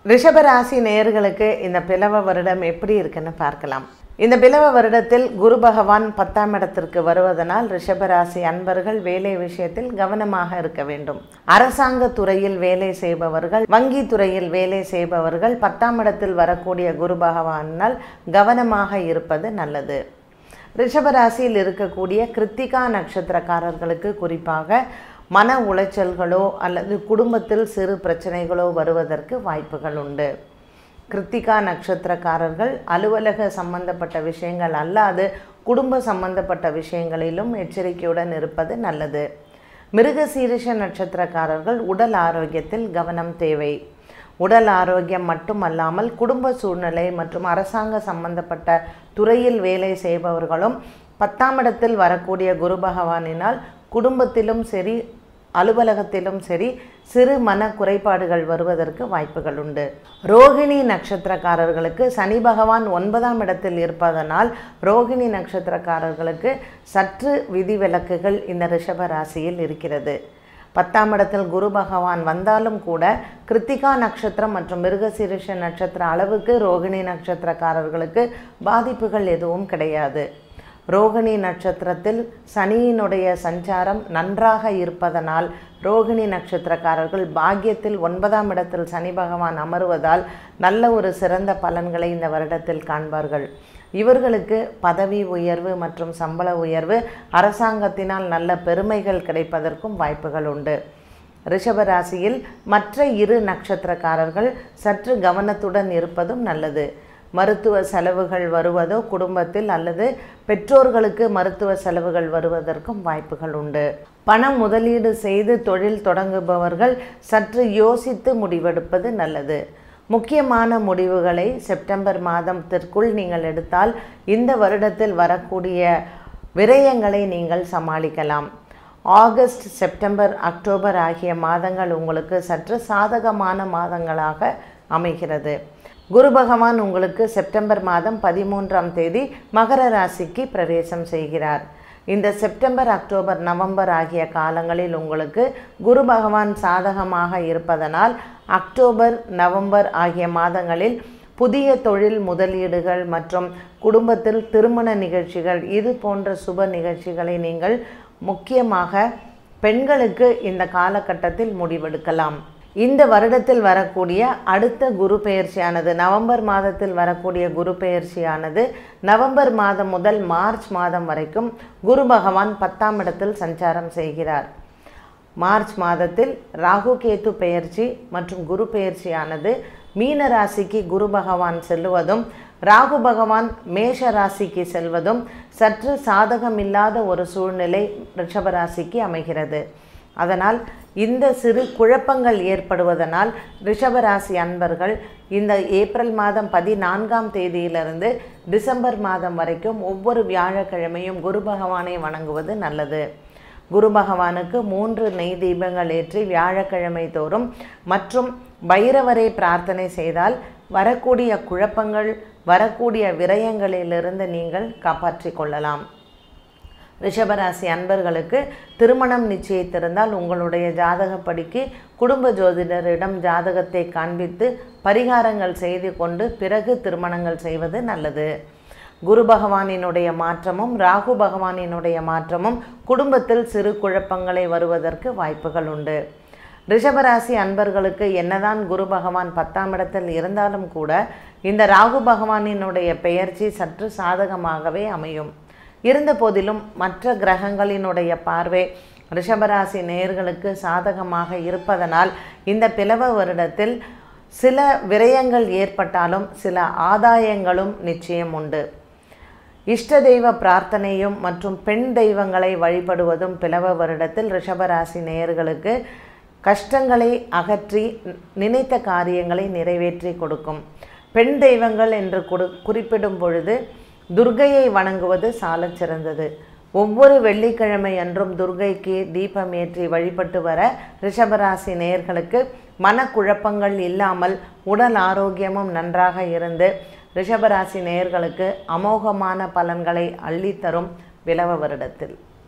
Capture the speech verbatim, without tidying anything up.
ரிஷபராசி நேயர்களுக்கு இந்த பிலவ வருடம் எப்படி இருக்குன்னு பார்க்கலாம். இந்த பிலவ வருடத்தில் குரு பகவான் பத்தாம் இடத்திற்கு வருவதனால் ரிஷபராசி அன்பர்கள் வேலை விஷயத்தில் கவனமாக இருக்க வேண்டும். அரசாங்க துறையில் வேலை செய்பவர்கள், வங்கி துறையில் வேலை செய்பவர்கள் பத்தாம் இடத்தில் வரக்கூடிய குரு பகவானால் கவனமாக இருப்பது நல்லது. ரிஷபராசியில் இருக்கக்கூடிய கிருத்திகா நட்சத்திரக்காரர்களுக்கு குறிப்பாக மன உளைச்சல்களோ அல்லது குடும்பத்தில் சிறு பிரச்சனைகளோ வருவதற்கு வாய்ப்புகள் உண்டு. கிருத்திகா நட்சத்திரக்காரர்கள் அலுவலக சம்பந்தப்பட்ட விஷயங்கள் அல்லாது குடும்ப சம்பந்தப்பட்ட விஷயங்களிலும் எச்சரிக்கையுடன் இருப்பது நல்லது. மிருகசீரிஷ நட்சத்திரக்காரர்கள் உடல் ஆரோக்கியத்தில் கவனம் தேவை. உடல் ஆரோக்கியம் மட்டுமல்லாமல் குடும்ப சூழ்நிலை மற்றும் அரசாங்க சம்பந்தப்பட்ட துறையில் வேலை செய்பவர்களும் பத்தாம் இடத்தில் வரக்கூடிய குரு பகவானினால் குடும்பத்திலும் சரி அலுவலகத்திலும் சரி சிறு மன குறைபாடுகள் வருவதற்கு வாய்ப்புகள் உண்டு. ரோகிணி நட்சத்திரக்காரர்களுக்கு சனி பகவான் ஒன்பதாம் இடத்தில் இருப்பதனால் ரோகிணி நட்சத்திரக்காரர்களுக்கு சற்று விதிவிலக்குகள் இந்த ரிஷப ராசியில் இருக்கிறது. பத்தாம் இடத்தில் குரு பகவான் வந்தாலும் கூட கிருத்திகா நட்சத்திரம் மற்றும் மிருகசீரிஷ நட்சத்திர அளவுக்கு ரோகிணி நட்சத்திரக்காரர்களுக்கு பாதிப்புகள் எதுவும் கிடையாது. ரோகிணி நட்சத்திரத்தில் சனியினுடைய சஞ்சாரம் நன்றாக இருப்பதனால் ரோகிணி நட்சத்திரக்காரர்கள் பாக்கியத்தில் ஒன்பதாம் இடத்தில் சனி பகவான் அமருவதால் நல்ல ஒரு சிறந்த பலன்களை இந்த வருடத்தில் காண்பார்கள். இவர்களுக்கு பதவி உயர்வு மற்றும் சம்பள உயர்வு, அரசாங்கத்தினால் நல்ல பெருமைகள் கிடைப்பதற்கும் வாய்ப்புகள் உண்டு. ரிஷபராசியில் மற்ற இரு நட்சத்திரக்காரர்கள் சற்று கவனத்துடன் இருப்பதும் நல்லது. மருத்துவ செலவுகள் வருவதோ குடும்பத்தில் அல்லது பெற்றோர்களுக்கு மருத்துவ செலவுகள் வருவதற்கும் வாய்ப்புகள் உண்டு. பணம் முதலீடு செய்து தொழில் தொடங்குபவர்கள் சற்று யோசித்து முடிவெடுப்பது நல்லது. முக்கியமான முடிவுகளை செப்டம்பர் மாதத்திற்குள் நீங்கள் எடுத்தால் இந்த வருடத்தில் வரக்கூடிய விரயங்களை நீங்கள் சமாளிக்கலாம். ஆகஸ்ட், செப்டம்பர், அக்டோபர் ஆகிய மாதங்கள் உங்களுக்கு சற்று சாதகமான மாதங்களாக அமைகிறது. குரு பகவான் உங்களுக்கு செப்டம்பர் மாதம் பதிமூன்றாம் தேதி மகர ராசிக்கு பிரவேசம் செய்கிறார். இந்த செப்டம்பர், அக்டோபர், நவம்பர் ஆகிய காலங்களில் உங்களுக்கு குரு பகவான் சாதகமாக இருப்பதனால் அக்டோபர், நவம்பர் ஆகிய மாதங்களில் புதிய தொழில் முதலீடுகள் மற்றும் குடும்பத்தில் திருமண நிகழ்ச்சிகள் இது போன்ற சுப நிகழ்ச்சிகளை நீங்கள் முக்கியமாக பெண்களுக்கு இந்த காலகட்டத்தில் முடிவெடுக்கலாம். இந்த வருடத்தில் வரக்கூடிய அடுத்த குரு பெயர்ச்சியானது நவம்பர் மாதத்தில் வரக்கூடிய குரு பெயர்ச்சியானது நவம்பர் மாதம் முதல் மார்ச் மாதம் வரைக்கும் குரு பகவான் பத்தாம் இடத்தில் சஞ்சாரம் செய்கிறார். மார்ச் மாதத்தில் ராகு கேது பெயர்ச்சி மற்றும் குரு பெயர்ச்சியானது மீன ராசிக்கு குரு பகவான் செல்லுவதும் ராகு பகவான் மேஷ ராசிக்கு செல்வதும் சற்று சாதகமில்லாத ஒரு சூழ்நிலை ரிஷபராசிக்கு அமைகிறது. அதனால் இந்த சிறு குழப்பங்கள் ஏற்படுவதனால் ரிஷபராசி அன்பர்கள் இந்த ஏப்ரல் மாதம் பதினான்காம் தேதியிலிருந்து டிசம்பர் மாதம் வரைக்கும் ஒவ்வொரு வியாழக்கிழமையும் குரு பகவானை வணங்குவது நல்லது. குரு பகவானுக்கு மூன்று நெய் தீபங்கள் ஏற்றி வியாழக்கிழமை தோறும் மற்றும் பைரவரை பிரார்த்தனை செய்தால் வரக்கூடிய குழப்பங்கள், வரக்கூடிய விரயங்களிலிருந்து நீங்கள் காப்பாற்றி கொள்ளலாம். ரிஷபராசி அன்பர்களுக்கு திருமணம் நிச்சயித்திருந்தால் உங்களுடைய ஜாதகப்படிக்கு குடும்ப ஜோதிடரிடம் ஜாதகத்தை காண்பித்து பரிகாரங்கள் செய்து கொண்டு பிறகு திருமணங்கள் செய்வது நல்லது. குரு பகவானினுடைய மாற்றமும் ராகு பகவானினுடைய மாற்றமும் குடும்பத்தில் சிறு குழப்பங்களை வருவதற்கு வாய்ப்புகள் உண்டு. ரிஷபராசி அன்பர்களுக்கு என்னதான் குரு பகவான் பத்தாம் இடத்தில் இருந்தாலும் கூட இந்த ராகு பகவானினுடைய பெயர்ச்சி சற்று சாதகமாகவே அமையும். இருந்த போதிலும் மற்ற கிரகங்களினுடைய பார்வை ரிஷபராசி நேயர்களுக்கு சாதகமாக இருப்பதனால் இந்த பிலவ வருடத்தில் சில விரயங்கள் ஏற்பட்டாலும் சில ஆதாயங்களும் நிச்சயம் உண்டு. இஷ்ட தெய்வ பிரார்த்தனையும் மற்றும் பெண் தெய்வங்களை வழிபடுவதும் பிலவ வருடத்தில் ரிஷபராசி நேயர்களுக்கு கஷ்டங்களை அகற்றி நினைத்த காரியங்களை நிறைவேற்றி கொடுக்கும். பெண் தெய்வங்கள் என்று கொடு குறிப்பிடும் பொழுது துர்க்கையை வணங்குவது சாலச் சிறந்தது. ஒவ்வொரு வெள்ளிக்கிழமை அன்றும் துர்க்கைக்கு தீபம் ஏற்றி வழிபட்டு வர ரிஷபராசி நேயர்களுக்கு மனக்குழப்பங்கள் இல்லாமல் உடல் ஆரோக்கியமும் நன்றாக இருந்து ரிஷபராசி நேயர்களுக்கு அமோகமான பலன்களை அள்ளித்தரும் பிலவ வருடத்தில்